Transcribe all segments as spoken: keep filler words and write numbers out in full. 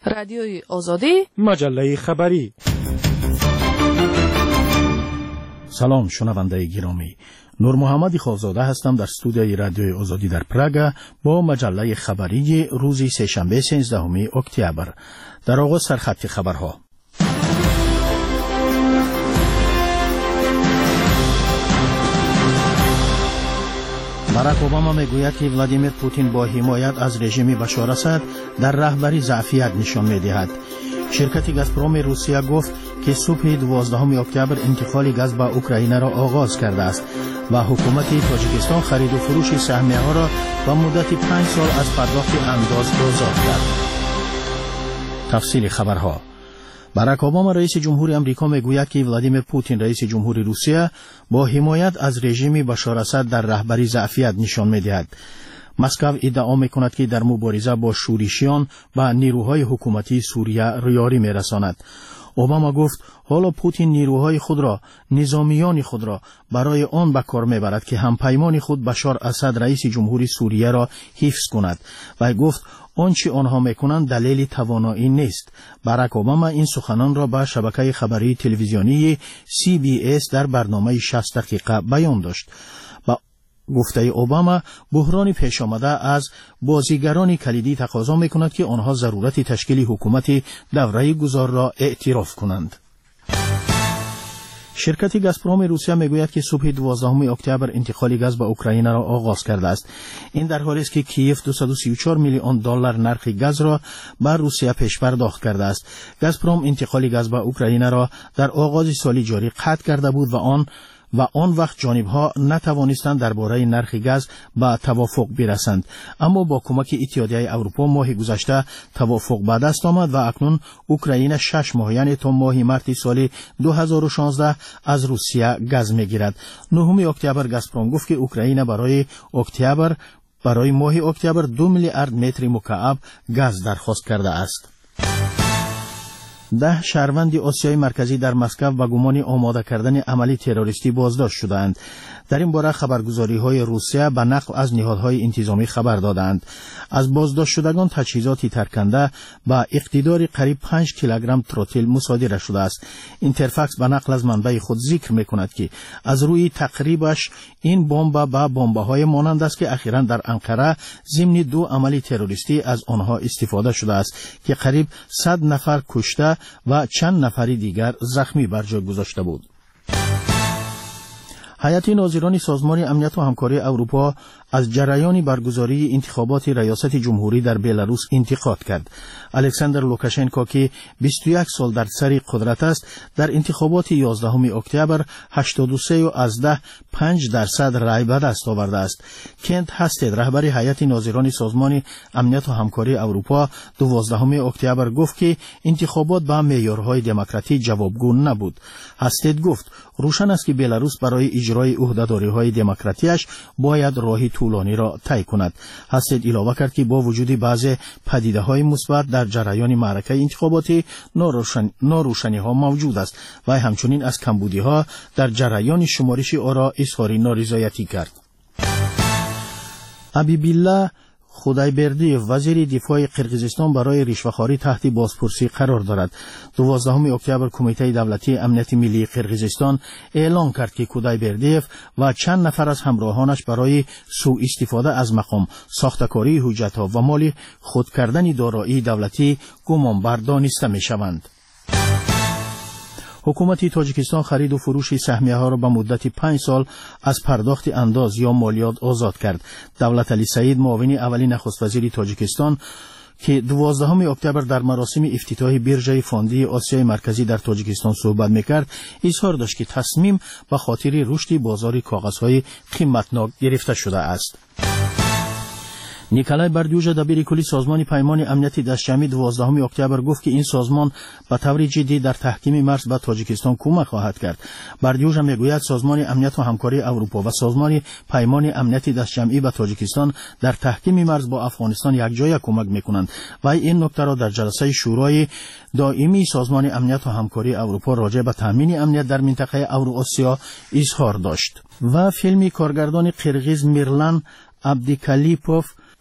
رادیوی آزادی، مجله خبری. سلام شنونده گرامی، نور محمد خالزاده هستم در استودیوی رادیوی آزادی در پراگ با مجله خبری روز سه‌شنبه سیزدهم اکتبر. در آغاز سرخط خبرها. باراک اوباما میگوید که ولادیمیر پوتین با حمایت از رژیم بشار اسد در رهبری ضعفیت نشان می‌دهد. شرکت گازپروم روسیه گفت که صبح دوازدهم اکتبر انتقال گاز به اوکراین را آغاز کرده است و حکومت تاجیکستان خرید و فروش سهمیه‌ها را به مدت پنج سال از پرداخت انداز آزاد کرد. تفصیل خبرها. باراک اوباما رئیس جمهوری آمریکا میگوید که ولادیمیر پوتین رئیس جمهوری روسیه با حمایت از رژیم بشار اسد در رهبری ضعفیت نشان می‌دهد. مسکو ادعا می‌کند که در مبارزه با شورشیان و نیروهای حکومتی سوریه ریاری می‌رساند. اوباما گفت حالا پوتین نیروهای خود را، نظامیان خود را برای آن به کار می‌برد که همپیمان خود بشار اسد رئیس جمهوری سوریه را حفظ کند و گفت آنچه آنها میکنند دلیل توانایی نیست. باراک اوباما این سخنان را به شبکه خبری تلویزیونی سی بی اس در برنامه شصت دقیقه بیان داشت. با گفته اوباما بحران پیش آمده از بازیگران کلیدی تقاضا میکند که آنها ضرورت تشکیل حکومت دوره گذار را اعتراف کنند. شرکت گازپروم روسیه میگوید که صبح دوازدهم اکتبر انتقال گاز به اوکراین را آغاز کرده است. این در حالی است که کیف دویست و سی و چهار میلیون دلار نرخ گاز را به روسیه پیش پرداخت کرده است. گازپروم انتقال گاز به اوکراین را در آغاز سال جاری قطع کرده بود و آن و آن وقت جانبها نتوانستند درباره نرخ گاز به توافق برسند، اما با کمک اتحادیه اروپا ماه گذشته توافق به دست آمد و اکنون اوکراین شش ماه یعنی تا ماه مارس سال دو هزار و شانزده از روسیه گاز میگیرد. نهم اکتبر گازپروم گفت که اوکراین برای اکتبر برای ماه اکتبر دو میلیارد متر مکعب گاز درخواست کرده است. ده شهروند آسیای مرکزی در مسکو با گمان آماده کردن عملی تروریستی بازداشت شدند. در این باره خبرگزاری‌های روسیه به نقل از نهادهای انتظامی خبر دادند. از بازداشت شدگان تجهیزاتی ترکنده با اقتدار قریب پنج کیلوگرم تروتیل مصادره شده است. اینترفاکس به نقل از منبع خود ذکر می‌کند که از روی تقریبش این بمب با بمب‌های مانند است که اخیراً در انقره ضمن دو عملی تروریستی از آنها استفاده شده است که قریب صد نفر کشته و چند نفری دیگر زخمی بر جای گذاشته بود. هیئت ناظران سازمان امنیت و همکاری اروپا از جریان برگزاری انتخابات ریاست جمهوری در بلاروس انتقاد کرد. الکساندر لوکاشنکو که بیست و یک سال در سر قدرت است، در انتخابات یازدهم اکتبر هشتاد و سه و از ده پنج درصد رای به دست آورده است. کنت هستید رهبر هیئت ناظران سازمان امنیت و همکاری اروپا دوازدهم اکتبر گفت که انتخابات با معیارهای دموکراتی جوابگو نبود. هستید گفت روشن است که بلاروس برای اجرای عهده‌داری‌های دموکراتیش باید راهی طولانی را طی کند. هستید علاوه کرد که با وجود بعضی پدیده‌های مثبت در جریان معرکه انتخاباتی ناروشن... ناروشنی‌ها موجود است و همچنین از کمبودی‌ها در جریان شمارش آرا اظهار نارضایتی کرد. حبیب‌الله خدایبردیف وزیر دفاع قرقیزستان برای رشوه‌خواری تحت بازپرسی قرار دارد. دوازدهم اکتبر کمیته دولتی امنیت ملی قرقیزستان اعلام کرد که خدایبردیف و چند نفر از همراهانش برای سوء استفاده از مقام، ساختکاری حجت‌ها و مال خود کردن دارایی دولتی گمانبر دانسته می‌شوند. حکومت تاجیکستان خرید و فروش سهمیه‌ها را به مدت پنج سال از پرداخت انداز یا مالیات آزاد کرد. دولت علی سعید معاون اولین نخست وزیر تاجیکستان که دوازدهم اکتبر در مراسم افتتاح بیرژه فاندی آسیای مرکزی در تاجیکستان صحبت می‌کرد، اظهار داشت که تصمیم به خاطر رشد بازار کاغذهای قیمتناک گرفته شده است. نیکلای بردیوژا دبیر کلی سازمان پیمان امنیت دستجمعی دوازدهم اکتبر گفت که این سازمان به طور جدی در تحکیم مرز به تاجیکستان کمک خواهد کرد. بردیوژا میگوید سازمان امنیت و همکاری اروپا و سازمان پیمان امنیت دستجمعی به تاجیکستان در تحکیم مرز با افغانستان یکجایی کمک میکنند و این نکته را در جلسه شورای دائمی سازمان امنیت و همکاری اروپا راجع به تامین امنیت در منطقه اوراسیا اظهار داشت. و فیلمی کارگردان قرغیز میرلان عبدیکلیپوف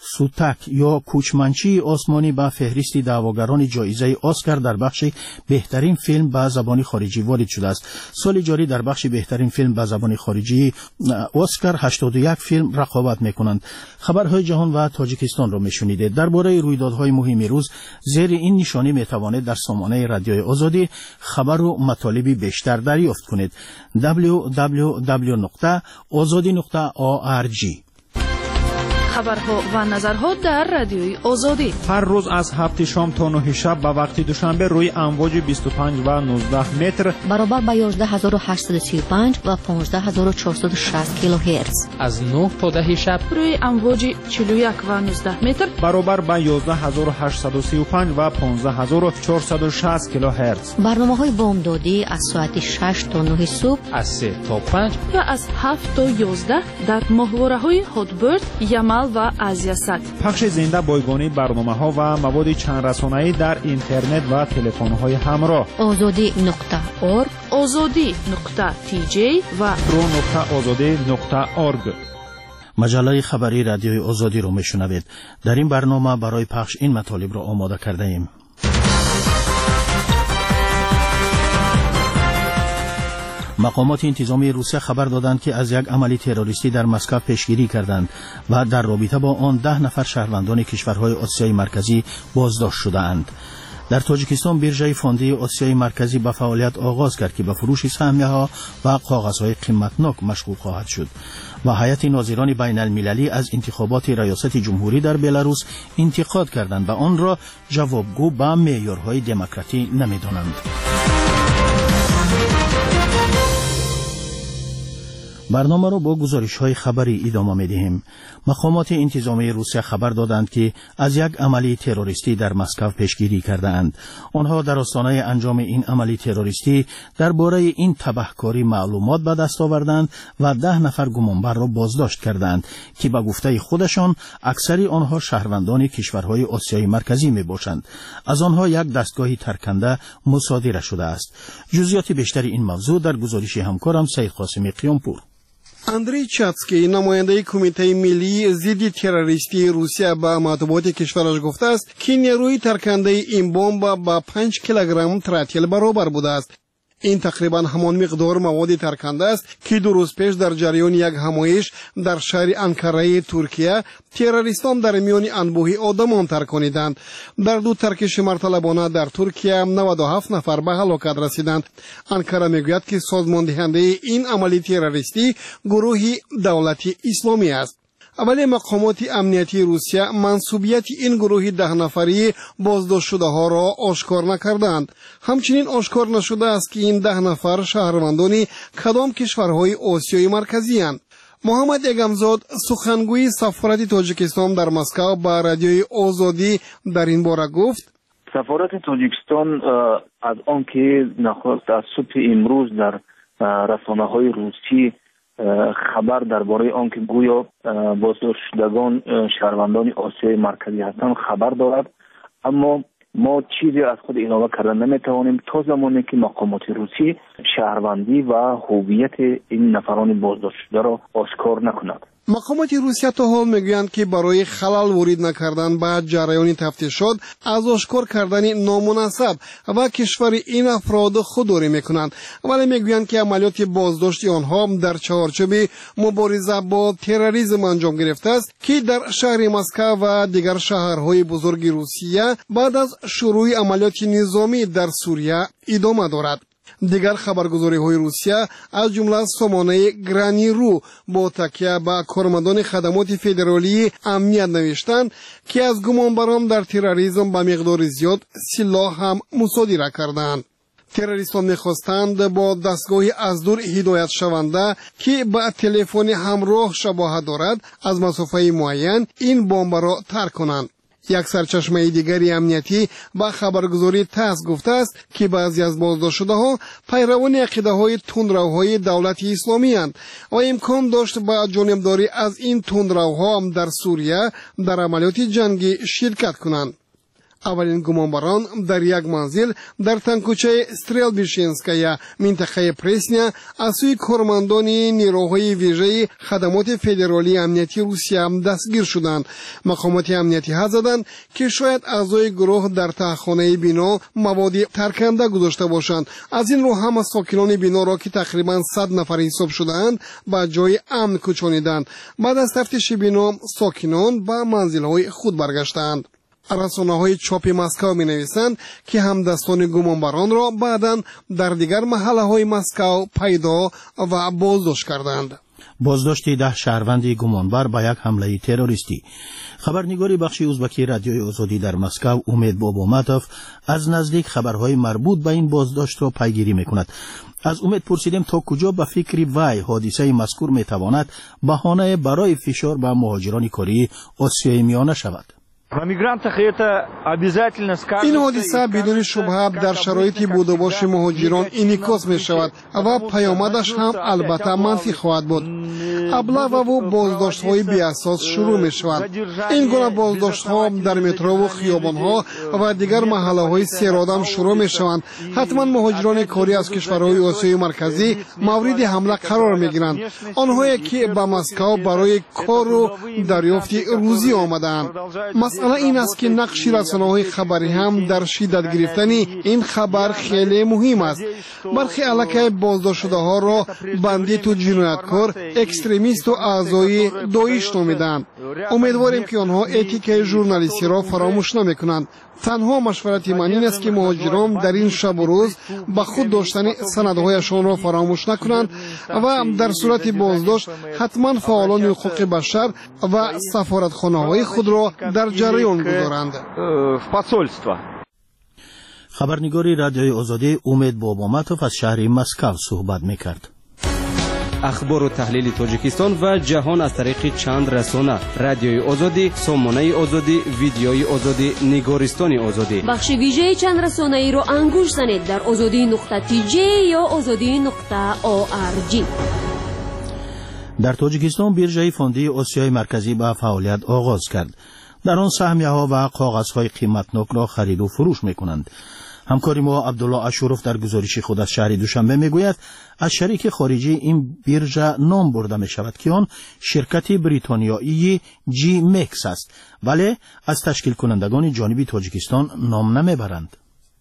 سوتک یا کوچمنچی آسمانی به فهرست دعواگران جایزه اسکار در بخش بهترین فیلم به زبان خارجی وارد شده است. سال جاری در بخش بهترین فیلم به زبان خارجی اسکار هشتاد و یک فیلم رقابت میکنند. خبرهای جهان و تاجیکستان را میشنیدید. درباره رویدادهای مهم روز زیر این نشانی میتوانید در سامانه رادیوی آزادی خبر و مطالبی بیشتر دریافت کنید. دبلیو دبلیو دبلیو نقطه آزادی نقطه او آر جی. خبرها و نظرها در رادیوی آزادی هر روز از هفت شام تا نه شب به وقت دوشنبه روی امواج بیست و پنج و نوزده متر برابر با یازده هزار و هشتصد و سی و پنج و پانزده هزار و چهارصد و شصت کیلوهرتز از نه تا ده شب روی امواج چهل و یک و نوزده متر برابر با یازده هزار و هشتصد و سی و پنج و پانزده هزار و چهارصد و شصت کیلوهرتز. برنامه‌های بامدادی از ساعت شش تا نه صبح، از سه تا پنج و از هفت تا یازده در ماهواره‌های هاتبرد، یمل و آزیاسات. پخش زنده بایگانی برنامه‌ها و مواد چند رسانه‌ای در اینترنت و تلفن‌های همراه. آزادی نقطه اورگ، آزادی نقطه تی جی و رو نقطه آزادی نقطه اورگ. مجله خبری رادیوی آزادی رو میشنوید. در این برنامه برای پخش این مطالب را آماده کرده ایم. مقامات انتظامی روسیه خبر دادند که از یک عملی تروریستی در مسکو پیشگیری کردند و در رابطه با آن ده نفر شهروندان کشورهای آسیای مرکزی بازداشت شده‌اند. در تاجیکستان بیرژه فوندی آسیای مرکزی به فعالیت آغاز کرد که به فروش سهمیه‌ها و کاغذهای قیمتناک مشغول خواهد شد و هیئت ناظران بین المللی از انتخابات ریاست جمهوری در بلاروس انتقاد کردند و آن را جوابگو به معیارهای دموکراسی نمی‌دانند. برنامه را با گزارش‌های خبری ادامه می‌دهیم. مقامات انتظامی روسیه خبر دادند که از یک عملی تروریستی در مسکو پیشگیری کرده‌اند. آنها در آستانه انجام این عملی تروریستی درباره این تبهکاری معلومات به دست آوردند و ده نفر گمانبر را بازداشت کردند که به گفته خودشان اکثر آنها شهروندان کشورهای آسیای مرکزی میباشند. از آنها یک دستگاه ترکنده مصادره شده است. جزئیات بیشتر این موضوع در گزارش همکارم سید قاسمی قیامپور. اندری چاتسکی نماینده کمیته ملی ضد تروریستی روسیه به مطبوعات کشورش گفته است که نیروی ترکنده این بمب با پنج کیلوگرم تراتیل برابر بوده است. این تقریبا همان مقدار مواد ترکنده است که دو روز پیش در جریان یک همایش در شهر انکاره ترکیه تروریستان در میان انبوهی آدمان ترکانیدند. در دو ترکش مرتلبانه در ترکیه نود و هفت نفر به هلاکت رسیدند. انکاره میگوید که سازمان دهنده این عملی تروریستی گروهی دولتی اسلامی است. اولی مقامات امنیتی روسیه منصوبیت این گروه ده نفری بازداشت شده ها را آشکار نکردند. همچنین آشکار نشده است که این ده نفر شهروندان کدام کشورهای آسیای مرکزی اند. محمد اگمزاد سخنگوی سفارت تاجیکستان در مسکو با رادیوی آزادی در این باره گفت: سفارت تاجیکستان از آنکه نخست از صبح امروز در رسانه‌های روسی خبر درباره آنکه گویا بازداشت شدگان شهروندان آسیای مرکزی هستند خبر دارد، اما ما چیزی از خود اعلام کردن نمیتوانیم تا زمانی که مقامات روسی شهروندی و هویت این نفران بازداشت شده را آشکار نکند. مقامات روسیه تا حال میگویند که برای خلل وارد نکردن به جریان تفتیشات از آشکار کردن نامناسب و کشور این افراد خودداری میکنند، ولی میگویند که عملیات بازداشت آنها در چارچوب مبارزه با تروریسم انجام گرفته است که در شهر مسکو و دیگر شهرهای بزرگ روسیه بعد از شروع عملیات نظامی در سوریه ادامه دارد. دیگر خبرگزاری‌های روسیه از جمله سامانه گرانی رو با تکیه به کارمندان خدمات فدرالی امنیت نوشتند که از گمانبران در تروریسم به مقدار زیاد سلاح هم مصادره کردند. تروریستان می‌خواستند با دستگاهی از دور هدایت شونده که به تلفن همراه شباهت دارد از مسافه معین این بمب را ترک کنند. یک سرچشمه دیگری امنیتی با خبرگزاری تاس گفته است که بعضی از بازداشت شده ها پیروان عقیده های تندروهای دولت اسلامی اند و امکان داشت با جانبداری از این تندروها هم در سوریه در عملیات جنگی شرکت کنند. اولین گمانبران در یک منزل در تنکوچه استریلبیشینسکایا منطقه پرسنیا از سوی کارمندان نیروهای ویژه خدمات فدرالی امنیتی روسیه دستگیر شدند. مقامات امنیتی حدس زدند که شاید اعضای گروه در تهخانه بنا مواد ترکنده گذاشته باشند. از این رو هم ساکنان بنا را که تقریبا صد نفر حساب شدند به جای امن کوچانیدند. بعد از تفتیش بنا ساکنان به منزل‌های خود برگشتند. رسانه‌های چاپ مسکو می‌نویسند که همدستان گمانبران را بعداً در دیگر محله‌های مسکو پیدا و بازداشت کردند. بازداشت ده شهروند گمانبر با یک حمله تروریستی. خبرنگاری بخش ازبکی رادیوی آزادی در مسکو امید باباماتوف از نزدیک خبرهای مربوط به این بازداشت را پیگیری می‌کند. از امید پرسیدیم تا کجا به فکر وی حادثه مذکور می‌تواند بهانه برای فشار به مهاجران کره آسیای میانه شود. این حادثه بدون شبهه در شرایط بود و باش مهاجران انعکاس می شود و پیامدش هم البته منفی خواهد بود. ابلاغ و بازداشت های بی اساس شروع می شود. این گونه بازداشت ها در مترو و خیابان ها و دیگر محله های سیرادم شروع می شوند. حتما مهاجران کره از کشورهای آسیای مرکزی مورد حمله قرار می گیرند. آنهایی که به مسکو برای کار و دریافت روزی آمدند. مسئله این است که نقش رسانه‌های خبری هم در شدت گرفتن این خبر خیلی مهم است. برخی علاقه بازداشت شده ها را بندیت و جنایتکار، اکستریمیست و اعضای داعش نامیدند. امیدواریم که آنها اتیکه ژورنالیستی را فراموش نمی‌کنند. تنها مشورت من این است که مهاجران در این شب و روز با خود داشتن سندهایشان را فراموش نکنند و در صورت بازداشت حتما فعالان حقوق بشر و سفارتخانه‌های خود را در جریان گذارند. خبرنگاری رادیوی آزادی امید باباماتوف از شهر مسکو صحبت می‌کرد. اخبار و تحلیل تاجیکستان و جهان از طریق چند رسانه: رادیوی آزادی، سامانه آزادی، ویدیوی آزادی، نگارستان آزادی. بخش ویژه چند رسانه ای را انگوش زنید در آزادی نقطه تی جی یا آزادی نقطه او آر جی. در تاجیکستان بیرژه فوندی آسیای مرکزی به فعالیت آغاز کرد. در آن سهمیه ها و کاغذهای قیمتناک را خرید و فروش می‌کنند. همکاری ما عبدالله اشرف در گزارش خود از شهر دوشنبه میگوید از شریک خارجی این بیرژه نام برده می شود که آن شرکت بریتانیایی جی مکس است، ولی از تشکیل کنندگان جانبی تاجیکستان نام نمیبرند.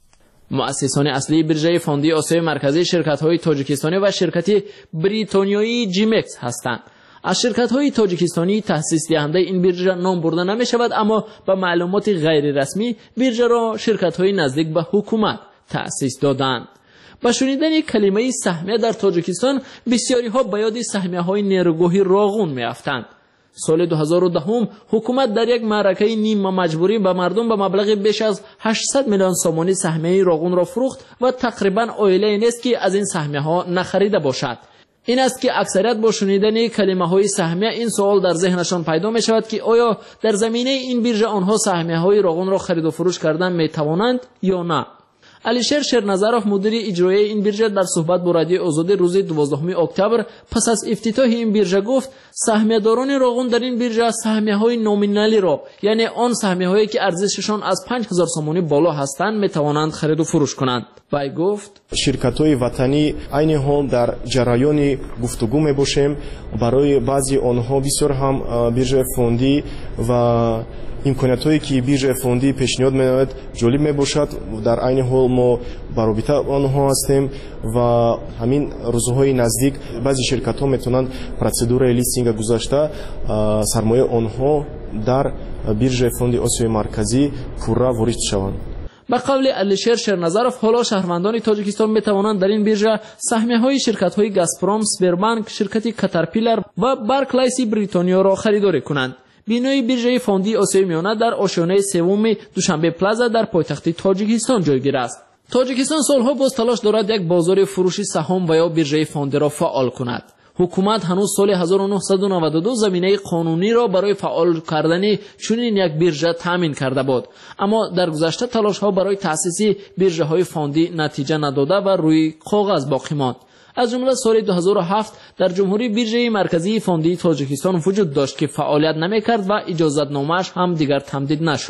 مؤسسان اصلی بیرژه فوندی آسیای مرکزی شرکت‌های تاجیکستانی و شرکت بریتانیایی جی مکس هستند. از شرکت‌های تاجیکستانی تأسیس دهنده این بیرژه نام برده نمی شود، اما با معلومات غیر رسمی بیرژه را شرکت‌های نزدیک به حکومت تأسیس دادند. با شنیدن کلمه سهمیه در تاجیکستان بسیاری ها به یاد سهمیه‌های نیروگاهی راغون می‌افتند. سال دو هزار و ده حکومت در یک معرکه نیم مجبوری به مردم به مبلغ بیش از هشتصد میلیون سامانی سهمیه راغون را فروخت و تقریبا عائله نیست که از این سهمیه‌ها نخریده باشد. این است که اکثریت با شنیدن کلمه های سهمیه این سوال در ذهنشان پیدا می شود که آیا در زمینه این بیرژه آنها سهمیه های راغون را خرید و فروش کردن می توانند یا نه. علیشیر شیرنظرов مدیر اجرایی این بیرژه در صحبت با رادیو آزادی روز دوازدهم اکتبر پس از افتتاح این بیرژه گفت سهمیه داران راغون در این بیرژه سهمیه های نومینالی را، یعنی آن سهمیه هایی که ارزششان از پنج هزار سامانی بالا هستند، می توانند خرید و فروش کنند. وی گفت شرکت‌های وطنی عین حال در جریان گفتگو می‌باشیم. برای بعضی آنها بسیار هم بیرژه فوندی و امکاناتی که بیرژه فوندی پیشنهاد می‌نماید جالب می‌باشد. در عین حال ما برابطه آنها هستیم و همین روزهای نزدیک بعضی شرکت‌ها می‌تونند پروسیدور لیستینگ گذاشته سرمایه آنها در بیرژه فوندی آسیای مرکزی پورا وارد شوند. به قول علیشیر شیرنظرов حالا شهروندان تاجیکستان می توانند در این بیرژه سهمیه های شرکت های گازپروم، سپربانک، شرکت کاترپیلر و بارکلیس بریتانیا را خریداری کنند. بینای بیرژه فوندی آسیای میانه در آشیانه سوم دوشنبه پلازا در پایتخت تاجیکستان جایگیر است. تاجیکستان سالها باز تلاش دارد یک بازار فروشی سهام و یا بیرژه فوندی را فعال کند. حکومت هنوز سال هزار و نهصد و نود و دو زمینه قانونی را برای فعال کردن چنین یک بیرژه تامین کرده بود، اما در گذشته تلاش ها برای تأسیس بیرژه های فوندی نتیجه نداده و روی کاغذ باقی ماند. از جمله سال دو هزار و هفت در جمهوری بیرژه مرکزی فوندی تاجیکستان وجود داشت که فعالیت نمیکرد و اجازت نامه‌اش هم دیگر تمدید نشد.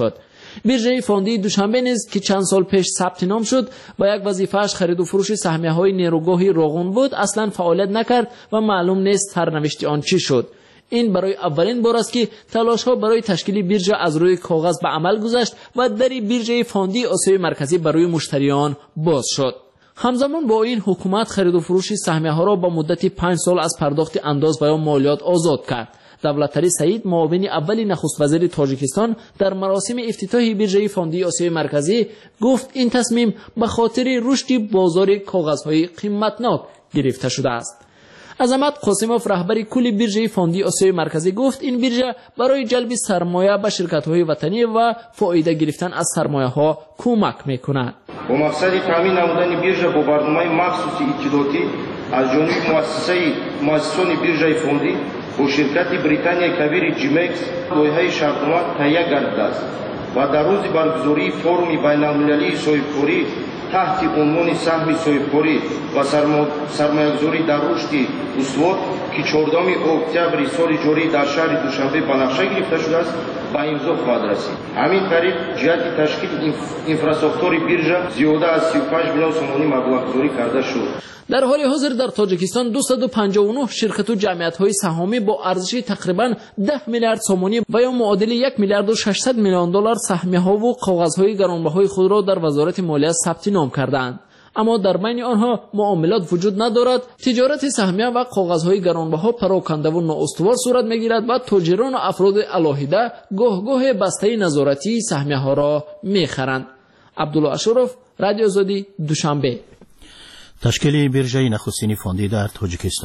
بیرژه فوندی دوشنبه نیز که چند سال پیش ثبت نام شد و یک وظیفه‌اش خرید و فروش سهمیه‌های نیروگاه روغن بود، اصلا فعالیت نکرد و معلوم نیست سرنوشت آن چی شد. این برای اولین بار است که تلاش‌ها برای تشکیل بیرژه از روی کاغذ به عمل گذشت و در بیرژه فوندی آسیای مرکزی برای مشتریان باز شد. همزمان با این حکومت خرید و فروش سهمیه‌ها را با مدت پنج سال از پرداخت انداز و یا مالیات آزاد کرد. دولتری سعید، معاون اول نخست وزیر تاجیکستان، در مراسم افتتاح بیرژه فوندی آسیای مرکزی گفت این تصمیم به خاطر رشد بازار کاغذهای قیمتناک گرفته شده است. عظمت قاسموف، رهبر کل بیرژه فوندی آسیای مرکزی، گفت این بیرژه برای جلب سرمایه به شرکت‌های وطنی و فایده گرفتن از سرمایه‌ها کمک می‌کند. با مقصد تامین نمودن بیرژه با برنامه مخصوص اطلاعاتی از جانب مؤسسه مؤسسان بیرژه فوندی با شرکت بریتانیا کبیر جیمکس لایحه شرطنامه تهیه گردیده است و در روز برگزاری فورم بین‌المللی صاحبکاری تحت عنوان سهم صاحبکاری و سرمایه‌گذاری در رشد استوار که چهاردهم اکتبر سال جاری در شهر دوشنبه به نقشه گرفته شده است به امضا خواهد رسید. همین طریق جهت تشکیل اینفراستراکتور بیرژه زیاده از سی و پنج میلیون سومانی مبلغ‌گذاری کرده شد. در حال حاضر در تاجیکستان دویست و پنجاه و نه شرکت و جمعیت‌های سهامی با ارزش تقریباً ده میلیارد سومانی و یا معادل یک میلیارد و ششصد میلیون دلار سهمیه‌ها و کاغذهای گرانبهای خود را در وزارت مالیه ثبت نام کردند. اما در بین آنها معاملات وجود ندارد. تجارت سهمیه و کاغذهای گرانبها پراکنده و نااستوار صورت میگیرد و تاجران و افراد علاهیده گاه گاه بسته نظارتی سهمیه‌ها را میخرند. عبدالله اشرف، رادیو آزادی، دوشنبه. تشکیل بیرژه نخستین فوندی در تاجیکستان.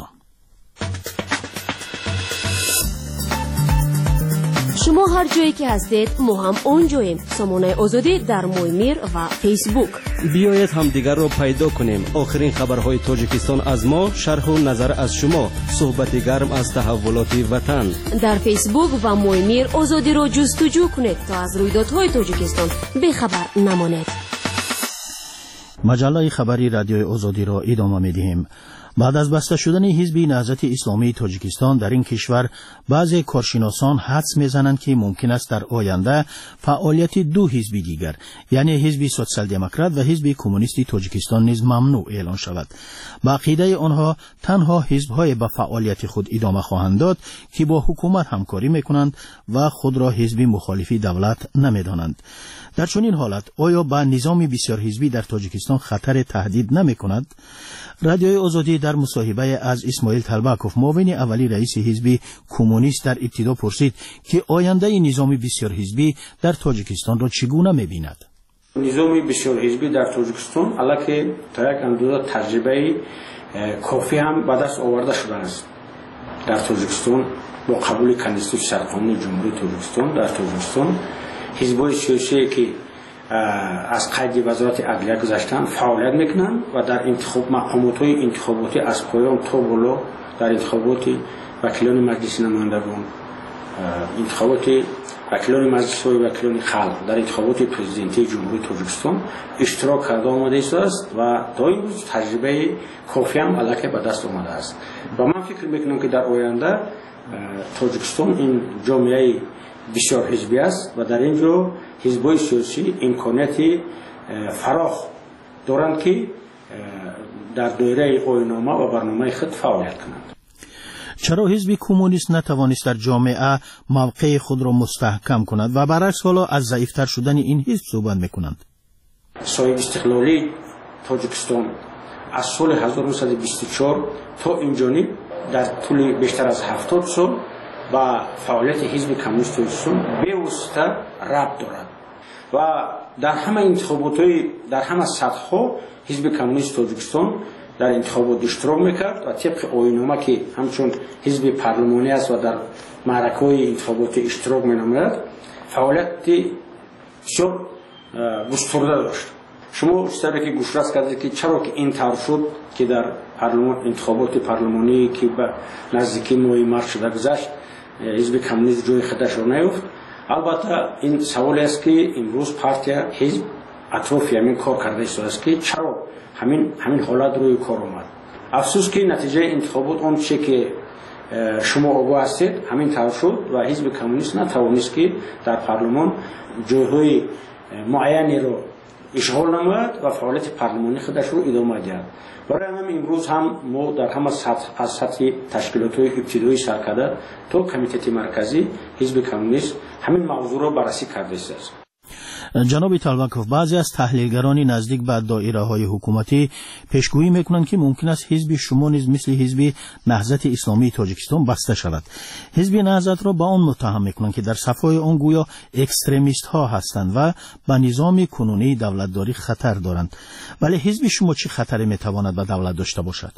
شما هر جایی که هستید ما هم اونجاییم. سامانه آزادی در مویمیر و فیسبوک. بیایید هم دیگر را پیدا کنیم. آخرین خبرهای تاجیکستان از ما، شرح و نظر از شما، صحبت گرم از تحولات وطن. در فیسبوک و مویمیر آزادی را جستجو کنید تا از رویدادهای تاجیکستان بی‌خبر نمانید. مجله خبری رادیوی آزادی را ادامه می‌دهیم. بعد از بسته شدن حزب نهضت اسلامی تاجیکستان در این کشور، بعضی کارشناسان حدس می‌زنند که ممکن است در آینده فعالیت دو حزب دیگر، یعنی حزب سوسیال دموکرات و حزب کمونیستی تاجیکستان نیز ممنوع اعلان شود. با عقیده آنها تنها حزب‌های به فعالیت خود ادامه خواهند داد که با حکومت همکاری می‌کنند و خود را حزب مخالف دولت نمی‌دانند. در چنین حالت آیا با نظام بسیار حزبی در تاجیکستان خطر تهدید نمی‌کند؟ رادیوی آزادی در مصاحبه از اسماعیل طلبکوف، معاون اولی رئیس حزب کمونیست، در ابتدا پرسید که آینده نظام بسیار حزبی در تاجیکستان را چگونه می‌بیند. نظام بسیار حزبی در تاجیکستان البته تا یک اندازه تجربه کافی هم به دست آورده شده است. در تاجیکستان با قبول کنستیتوسیون سرقانون جمهوری تاجیکستان در تاجیکستان حزب‌های سیاسی که از قید وزارت عدلیه گذاشتن فعالیت میکنن و در انتخاب مقامات‌های انتخاباتی از پایان تا بالا در انتخابات وکیلان مجلس نمایندگان، انتخابات وکیلان مجلس و وکیلان خلق، در انتخابات پرزیدنتی جمهوری تاجیکستان اشتراک کرده آمده است و تا این روز تجربه کافی هم الکی به دست آمده است و من فکر میکنم که در آینده تاجیکستان این جامعه بسیار حزبی است و در اینجا حزب‌های سیاسی امکانات فراخ دارند که در دایره آیین‌نامه و برنامه خود فعالیت کنند. چرا حزب کمونیست نتوانست در جامعه موقع خود را مستحکم کند و برعکس حالا از ضعیفتر شدن این حزب صحبت میکنند؟ صاحب استقلالی تاجیکستان از سال هزار و نهصد و بیست و چهار تا اینجانی در طول بیشتر از هفتاد سال با فعالیت حزب کمونیست تاجیکستان به واسطه ربط دارد و در همه انتخابات‌های در همه سطح‌ها حزب کمونیست تاجیکستان در انتخابات اشتراک میکرد و طبق آیین‌نامه که همچون حزب پارلمانی است و در معرکه‌های انتخاباتی اشتراک می‌نماید فعالیت بسیار گسترده داشت. شما چطوری که گوشرس کردید که چرا که این طور شد که در پارلمان انتخابات پارلمانی که به نزدیکی ماه مارس شده گذشت حزب کمونیست جای خودش را نیافت؟ البته این سوال است که امروز پارتی حزب اطراف همین کار کرده است که چرا همین همین حالت روی کار آمد. افسوس که نتیجه انتخابات اون چه که شما آگاه هستید همین طور شد و حزب کمونیست نتوانست که در پارلمان جایهای معینی رو اشغال نماید و فعالیت پارلمانی خودش رو ادامه دهد. برای همین امروز هم ما در همه سطح از سطح تشکیلات‌های ابتدایی سر کرده تا کمیته مرکزی حزب کمونیست همین موضوع رو بررسی کرده است. جناب طلبکوف، بعضی از تحلیلگرانی نزدیک به دایره‌های حکومتی پیشگویی میکنند که ممکن است حزب شما نیز مثل حزب نهضت اسلامی تاجیکستان بسته شود. حزب نهضت را با آن متهم میکنند که در صفای آن گویا اکستریمیست ها هستند و به نظام کنونی دولتداری خطر دارند. ولی حزب شما چه خطری میتواند به دولت داشته باشد؟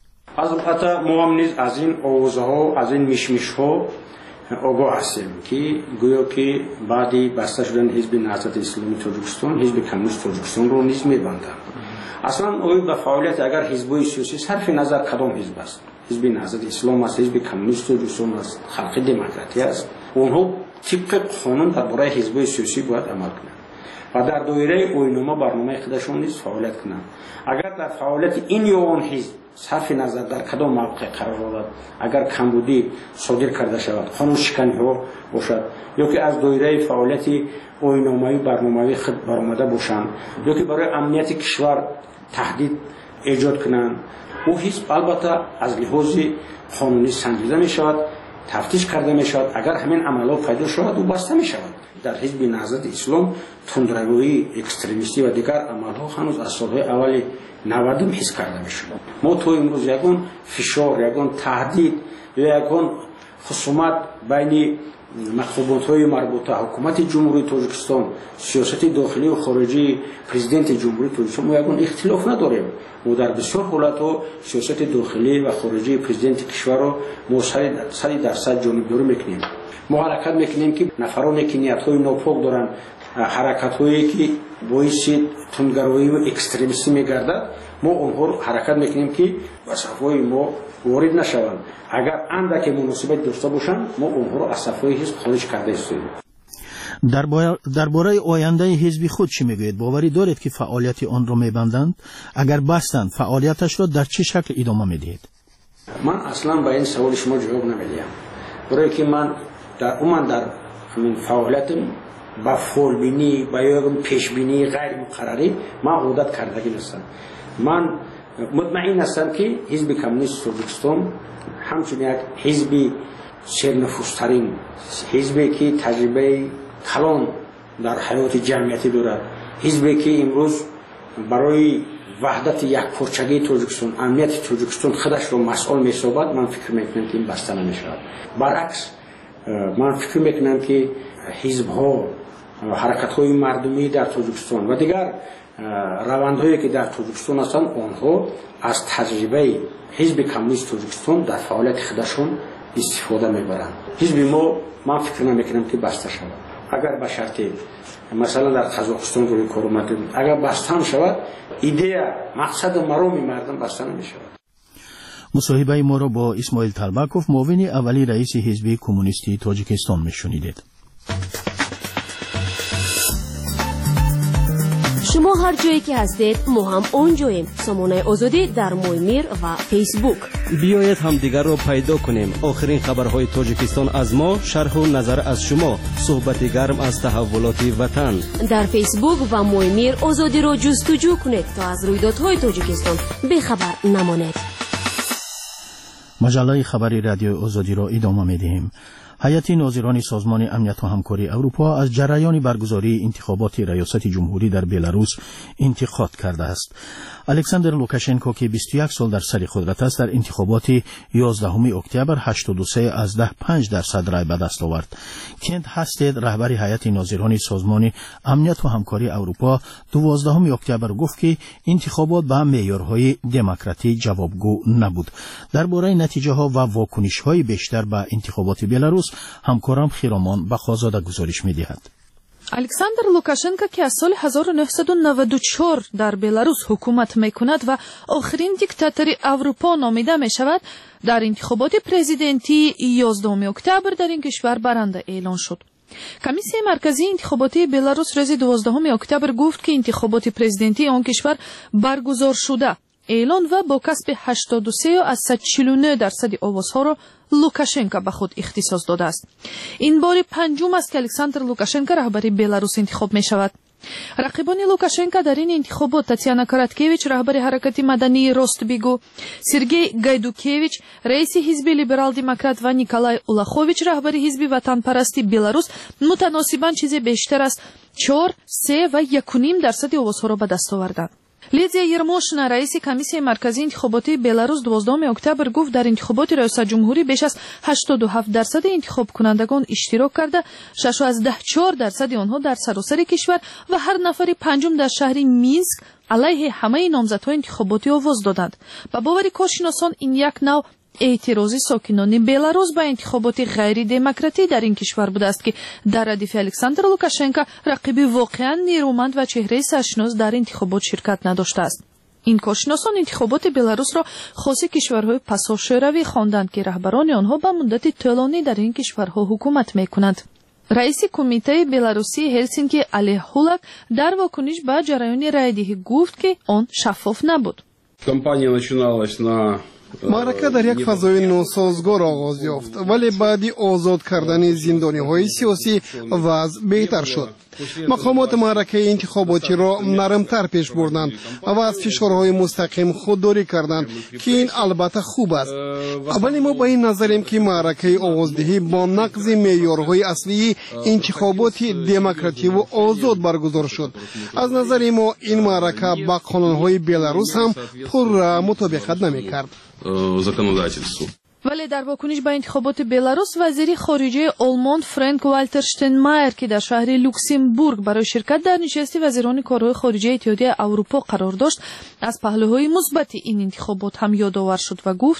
از البته ما هم نیز از این آوازها، از این میشمیش‌ها آگاه هستیم که گویا که بعدی بسته شدن حزب نهضت اسلامی تاجیکستان حزب کمونیست تاجیکستان رو نیز میبندند. اصلا اوی به فعالیت اگر حزب‌های سیاسی صرف نظر کدام حزب است، حزب نهضت اسلام است، حزب کمونیست تاجیکستان است، خلق دموکراتی است، اونها طبق قانون درباره حزب‌های سیاسی باید عمل کنند و در دایره آیین‌نامه برنامه خودشون نیز فعالیت کنند. اگر در فعالیت این یا آن حزب صرف نظر در کدام موقع قرار دارد، اگر کمبودی صادر کرده شود، قانون شکنی ها باشد، یا که از دایره فعالیت آیین‌نامه‌ای برنامه‌ای خود برآمده باشند، یا که برای امنیت کشور تهدید ایجاد کنند، او حزب البته از لحاظ قانونی سنجیده می شود، تفتیش کرده می شود. اگر همین عملات پیدا شود او بسته می شود. در حزب نهضت اسلام تندروی، اکستریمیستی و دیگر عملها هنوز از سالهای اول نودم حس کرده می شود. ما تو امروز یکون فشار، یکون تهدید یا یکون خصومت بین مخالفان‌های مربوطه حکومت جمهوری تاجیکستان، سیاست داخلی و خارجی پرزیدنت جمهوری تاجیکستان ما یکون اختلاف نداریم. ما در بسیار حالت‌ها سیاست داخلی و خارجی پرزیدنت کشور را ما صد درصد جانبداری میکنیم. ما حرکت میکنیم که نفرانی که نیت‌های ناپاک دارن، حرکت‌هایی که باعث تندروی و اکستریمیستی میگردد، ما اونها رو حرکت میکنیم که به صفای ما وارد نشوند. اگر اندک مناسبت داشته باشند ما اونها رو از صفای حزب خارج کرده استیم. درباره آینده حزب خود چی میگوید؟ باوری دارید که فعالیت آن را میبندند؟ اگر بستند فعالیتش را در چه شکل ادامه میدهید؟ من اصلا به این سوال شما جواب نمیدم، برای که من در عموما در همین فعالیتم با فولبینی با یکم پیشبینی غیر مقرری من عادت کردگی نیستم. من مطمئن هستم که حزب کمونیست تاجیکستان همچنین یک حزب سرنفوذترین، حزبی که تجربه کلان در حیات جمعیتی دارد، حزبی که امروز برای وحدت یک پارچگی تاجیکستان، امنیت تاجیکستان خودش رو مسئول می‌سازد. من فکر می‌کنم که این بسته نمی‌شود. برعکس من فکر می‌کنم که حزب‌ها و حرکت‌های مردمی در تاجیکستان و دیگر روندهایی که در تاجیکستان هستند آنها از تجربه حزب کمونیست تاجیکستان در فعالیت خودشون استفاده میبرند. حزب ما من فکر نمیکنم که بسته شود. اگر به شرطی مثلا در قزاقستان روی کار اومده اگر بسته شود، ایده مقصد مرام مردم بسته نمیشود. مصاحبه ما را با اسماعیل طلبکوف، معاون اولی رئیس حزب کمونیستی تاجیکستان میشنیدید. شما هر جایی که هستید ما هم اونجاییم. سامانه آزادی در مویمیر و فیسبوک. بیایید هم دیگر را پیدا کنیم. آخرین خبرهای تاجیکستان از ما، شرح و نظر از شما، صحبت گرم از تحولات وطن. در فیسبوک و مویمیر آزادی را جستجو کنید تا از رویدادهای تاجیکستان بخبر نمانید. مجله خبری رادیو آزادی را ادامه می‌دهیم. هیئت ناظران سازمان امنیت و همکاری اروپا از جریان برگزاری انتخابات ریاست جمهوری در بلاروس انتقاد کرده است. الکساندر لوکاشنکو که بیست و یک سال در سر قدرت است، در انتخابات یازدهم اکتبر هشتاد و سه از ده پنج درصد رای به دست آورد. کنت هستید، رهبر هیئت ناظران سازمان امنیت و همکاری اروپا، دوازدهم اکتبر گفت که انتخابات به معیارهای دموکراتی جوابگو نبود. درباره نتیجه ها و واکنش های بیشتر به انتخابات بلاروس همکارم خیرامان بخازاده گزارش می‌دهد. الکساندر لوکاشنکو که از سال هزار و نهصد و نود و چهار در بلاروس حکومت میکند و آخرین دیکتاتور اروپا نامیده می شود، در انتخابات پرزیدنتی یازدهم اکتبر در این کشور برنده اعلان شد. کمیسیون مرکزی انتخاباتی بلاروس روز دوازدهم اکتبر گفت که انتخابات پرزیدنتی آن کشور برگزار شده. اعلان و با کسب هشتاد و سه از صد و چهل و نه درصد آوازها را لوکاشنکا به خود اختصاص داده است. این بار پنجم است که الکساندر لوکاشنکا رهبری بلاروس انتخاب می شود. رقیبان لوکاشنکا در این انتخابات تاتیانا караткевич رهبر حرکت مدنی راستبیگو، سرگئی گایدوکевич رئیس حزب لیبرال دموکرات و نیکولای اولخوویچ رهبر حزب وطن پرستی بلاروس متناسباً چیزی بیشتر از چهار، سه و یک و نیم درصد آوازها را به دست آوردند. لیدیا یرموشنا رئیس کمیسیون مرکزی انتخاباتی بلاروس دوازدهم اکتبر گفت در انتخابات ریاست جمهوری بیش از هشتاد و هفت درصد انتخاب کنندگان اشتراک کرده، شش و چهار درصد آنها در سراسر کشور و هر نفر پنجم در شهر مینسک علیه همه نامزدهای انتخاباتی آواز دادند. با باور کارشناسان این یک نوع اعتراضی ساکنان بلاروس به انتخابات غیر دموکراتی در این کشور بوده است که در ردیف الکساندر لوکاشنکا رقیبی واقعا نیرومند و چهره سرشناس در انتخابات شرکت نداشته است. این کارشناسان انتخابات بلاروس را خاص کشورهای پسا شوروی خواندند که رهبران آنها به مدت طولانی در این کشورها حکومت میکنند. رئیس کمیته بلاروسی هلسینکی علی هولک در واکنش به جریان رایدهی گفت که آن شفاف نبود. کمپانی начиналась на معرکه در یک فضای ناسازگار آغاز یافت، ولی بعدی آزاد کردن زندانی های سیاسی وضع بهتر شد. مقامات معرکه انتخاباتی را نرمتر پیش بردند و از فشارهای مستقیم خودداری کردند که این البته خوب است. ولی ما با این نظریم که معرکه آوازدهی با نقض معیارهای اصلی انتخاباتی دموکراتی و آزاد برگزار شد. از نظر ما این معرکه با قانونهای بلاروس هم پر مطابقت نمی‌کرد. ولی در واکنش به انتخابات بلاروس وزیر خارجه آلمان فرانک والتر شتاینمایر که در شهر لوکسمبورگ برای شرکت در نشست وزیران کارهای خارجه اتحادیه اروپا قرار داشت، از پهلوهای مثبت این انتخابات هم یادآور شد و گفت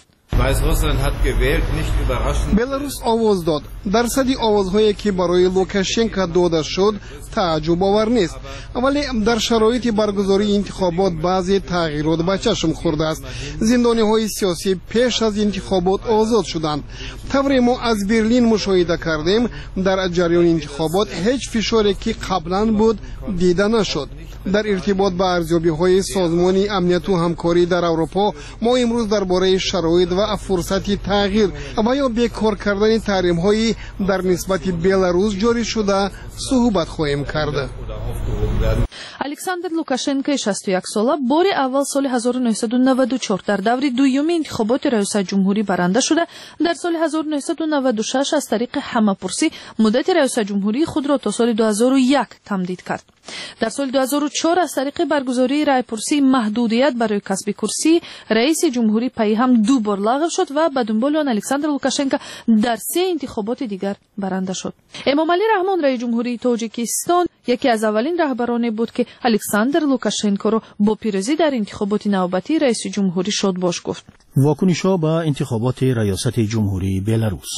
بلاروس آواز داد. درصدی آوازهایی که برای لوکاشنکا داده شد تعجب آور نیست، ولی در شرایط برگزاری انتخابات بعضی تغییرات به چشم خورده است. زندانی های سیاسی پیش از انتخابات آزاد شدند. طوری ما از برلین مشاهده کردیم در جریان انتخابات هیچ فشاری که قبلا بود دیده نشد. در ارتباط با ارزیابی های سازمان امنیت و همکاری در اروپا ما امروز درباره شرایط و فرصت تغییر و یا بیکار کردن تحریم های در نسبت بلاروس جاری شده صحبت خواهیم کرد. الکساندر لوکاشنکا شصت و یک ساله بار اول سال هزار و نهصد و نود و چهار در دور دوم انتخابات ریاست جمهوری برنده شده. در سال هزار و نهصد و نود و شش از طریق همه‌پرسی مدت ریاست جمهوری خود را تا سال دو هزار و یک تمدید کرد. در سال دو هزار و چهار از طریق برگزاری رای‌پرسی محدودیت برای کسب کرسی رئیس جمهوری پی هم دو بار لغو شد و به دنبال آن الکساندر لوکاشنکا در سه انتخابات دیگر برنده شد. امامعلی رحمان رئیس جمهوری تاجیکستان یکی از اولین رهبران بود که الکساندر لوکاشنکا را با پیروزی در انتخابات نوبتی رئیس جمهوری شادباش گفت. واکنش‌ها به انتخابات ریاست جمهوری بلاروس.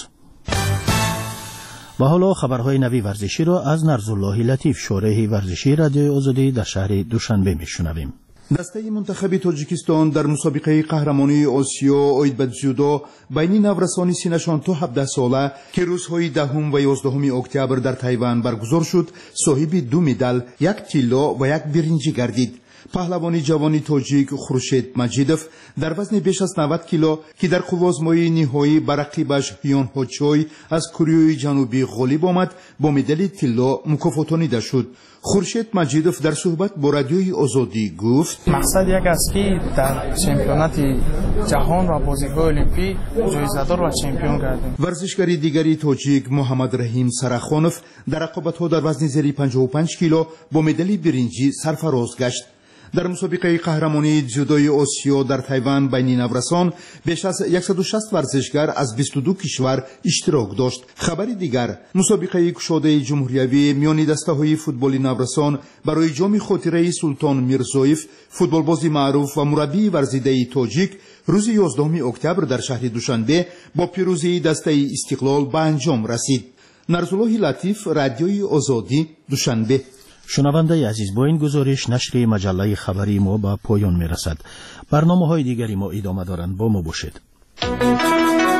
و حالا خبرهای نوی ورزشی را از نرزالله لطیف شارح ورزشی رادیوی آزادی در شهر دوشنبه میشنویم. دسته منتخب تاجیکستان در مسابقه قهرمانی آسیا اوید به جودو بین نورسانی سینشان تا هفده ساله که روزهای دهم و یازدهم اکتبر در تایوان برگزار شد صاحب دو مدال، یک طلا و یک برنجی گردید. پهلوانی جوانی تاجیک خورشید مجیدوف در وزن بیش از نود کیلو که در قوازمای نهایی بر رقیبش هیون هوچوی از کره جنوبی غالب آمد با مدال طلا مکافاتانیده شد. خورشید مجیدوف در صحبت با رادیوی آزادی گفت مقصد یک است که در چمپیونات جهان و بازی‌های المپیک جایزه‌دار و چمپیون گردیم. ورزشکار دیگری تاجیک محمد رحیم سرخانوف در رقابت‌ها در وزن زیر پنجاه و پنج کیلو با مدال برنجی سرفراز گشت. در مسابقه قهرمانی جودوی آسیا در تایوان بین نورسان بیش از صد و شصت ورزشکار از بیست و دو کشور اشتراک داشت. خبری دیگر، مسابقه کشاده جمهوریوی میان دسته‌های فوتبال نورسان برای جام خاطره سلطان میرزایف فوتبالباز معروف و مربی ورزیده تاجیک روز یازدهم اکتبر در شهر دوشنبه با پیروزی دسته استقلال به انجام رسید. نرزالله لطیف رادیوی آزادی دوشنبه. شنونده عزیز، با این گزارش نشر مجله خبری ما به پایان می رسد. برنامه های دیگری ما ادامه دارند، با ما باشید.